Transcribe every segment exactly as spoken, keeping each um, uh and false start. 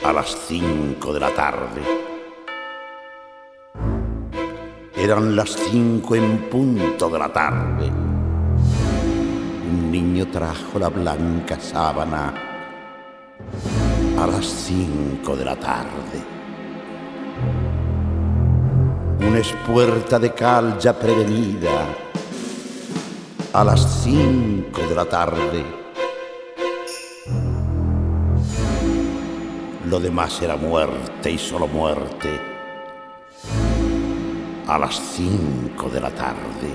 a las cinco de la tarde. Eran las cinco en punto de la tarde. Un niño trajo la blanca sábana a las cinco de la tarde. Una espuerta de cal ya prevenida a las cinco de la tarde. Lo demás era muerte y solo muerte a las cinco de la tarde.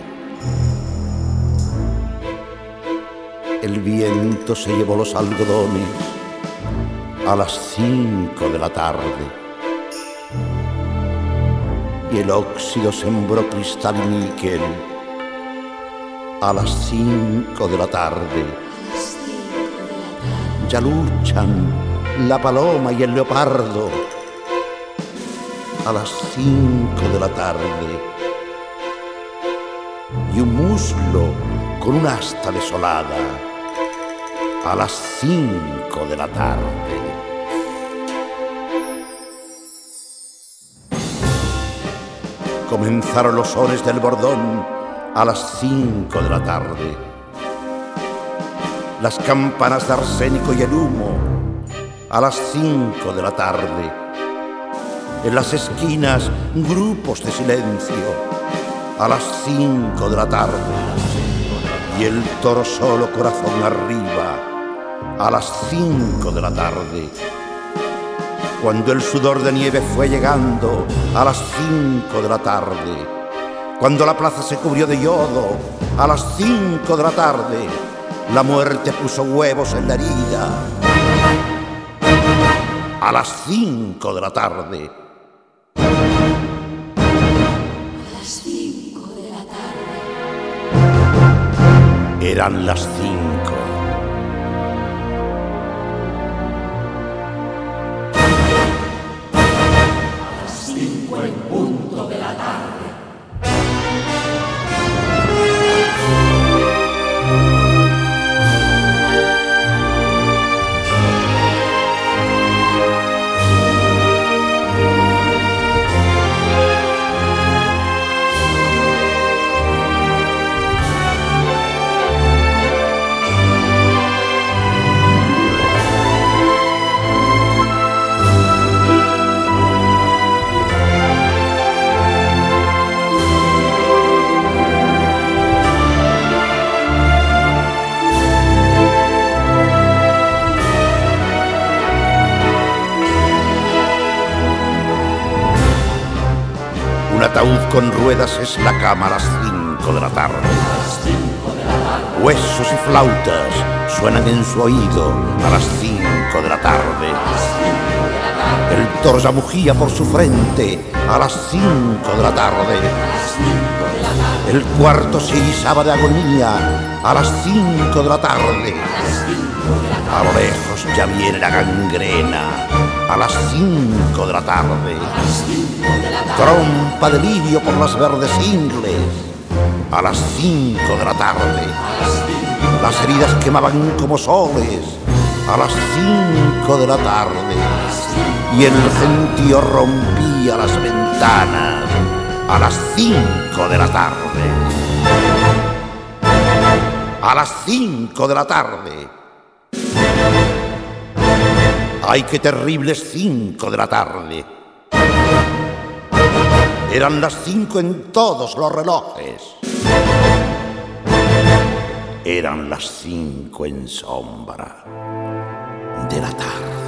El viento se llevó los algodones a las cinco de la tarde. Y el óxido sembró cristal y níquel a las cinco de la tarde. Ya luchan la paloma y el leopardo a las cinco de la tarde. Y un muslo con un asta desolada a las cinco de la tarde. Comenzaron los sones del bordón a las cinco de la tarde. Las campanas de arsénico y el humo a las cinco de la tarde. En las esquinas grupos de silencio a las cinco de la tarde. Y el toro solo corazón arriba a las cinco de la tarde. Cuando el sudor de nieve fue llegando a las cinco de la tarde, cuando la plaza se cubrió de yodo a las cinco de la tarde, la muerte puso huevos en la herida a las cinco de la tarde. A las cinco de la tarde. Eran las cinco. En punto de la tarde. Un ataúd con ruedas es la cama a las cinco de la tarde. Huesos y flautas suenan en su oído a las cinco de la tarde. El toro ya mugía por su frente a las cinco de la tarde. El cuarto se izaba de agonía a las cinco de la tarde. A lo lejos ya viene la gangrena a las cinco de la tarde. Trompa de lirio por las verdes ingles a las cinco de la tarde. Las heridas quemaban como soles a las cinco de la tarde. Y el gentío rompía las ventanas a las cinco de la tarde. A las cinco de la tarde. ¡Ay, qué terribles cinco de la tarde! Eran las cinco en todos los relojes. Eran las cinco en sombra de la tarde.